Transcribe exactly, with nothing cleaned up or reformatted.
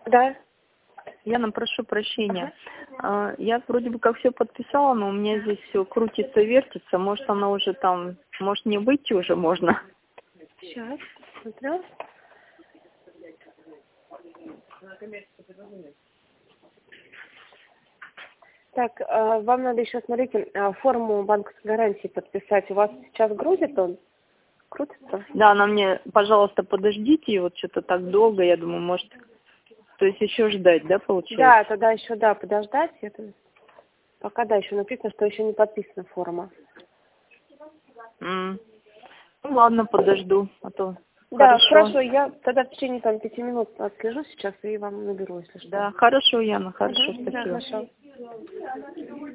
Да. Яна, прошу прощения. Ага. Я вроде бы как все подписала, но у меня здесь все крутится, вертится. Может, она уже там, может, не выйти уже можно? Сейчас, смотрю. Так, вам надо еще, смотрите, форму банковской гарантии подписать. У вас сейчас грузит он? Крутится? Да, она мне, пожалуйста, подождите, вот что-то так долго, я думаю, может, то есть еще ждать, да, получается? Да, тогда еще, да, подождать. Это... Пока, да, еще написано, что еще не подписана форма. Mm. Ну, ладно, подожду, а то... Да, хорошо. хорошо, я тогда в течение там пяти минут отслежу сейчас и вам наберу, если что. Да, хорошо, Яна, хорошо, Угу, спасибо. да, хорошо.